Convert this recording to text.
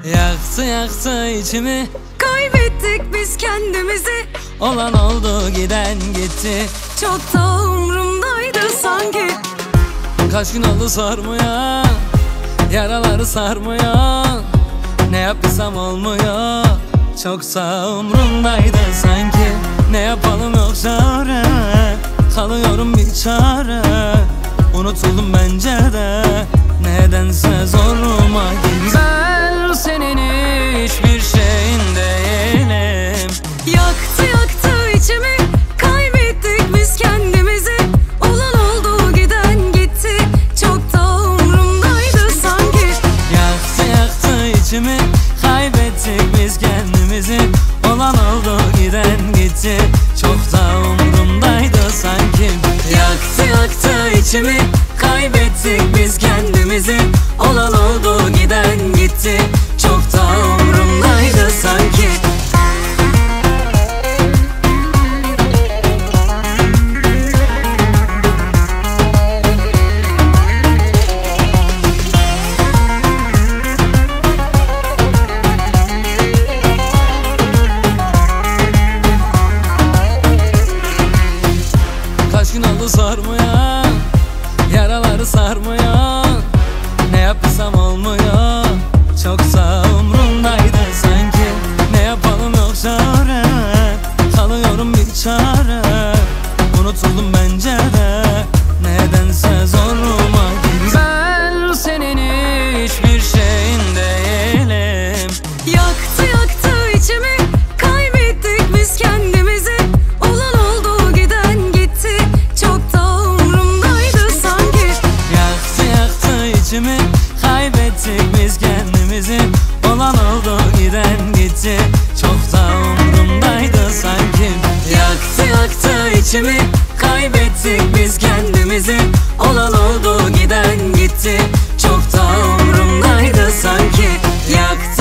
Yaktı yaktı içimi, Kaybettik biz kendimizi. olan oldu giden gitti. Çok da umrumdaydı sanki. Kaç gün oldu sormuyor, yaraları sarmıyor. Ne yapsam olmuyor, çoksa umrumdaydı sanki. Ne yapalım yok çare, kalıyorum bir çare. Unutuldum bence de, nedense zoruma gitti. Ben senin hiçbir şeyin değilim. Yaktı yaktı içimi, kaybettik biz kendimizi. Olan oldu giden gitti. Çok da umrumdaydı sanki. Yaktı yaktı içimi, kaybettik biz kendimizi. Olan oldu giden gitti, çok da umrumdaydı sanki. Yaktı yaktı içimi, kaybettik biz kendimizi. Olan oldu giden gitti, çok da umrumdaydı sanki. Kaç gün oldu sormuyor, yaraları sarmıyor. Ne yapsam olmuyor, çoksa umrumdaydı sanki. Ne yapalım yok çare, kalıyorum bir çare. Unutuldum bence de, nedense zoruma gitti. Ben senin hiçbir şeyin değilim. Yaktı yaktı içimi, kaybettik biz kendimizi. Olan oldu giden gitti. Çok da umrumdaydı sanki. Yaktı yaktı içimi, kaybettik biz kendimizi. Olan oldu giden gitti, çok da umrumdaydı sanki. Yaktı yaktı içimi, kaybettik biz kendimizi. Olan oldu giden gitti, çok da umrumdaydı sanki. Yaktı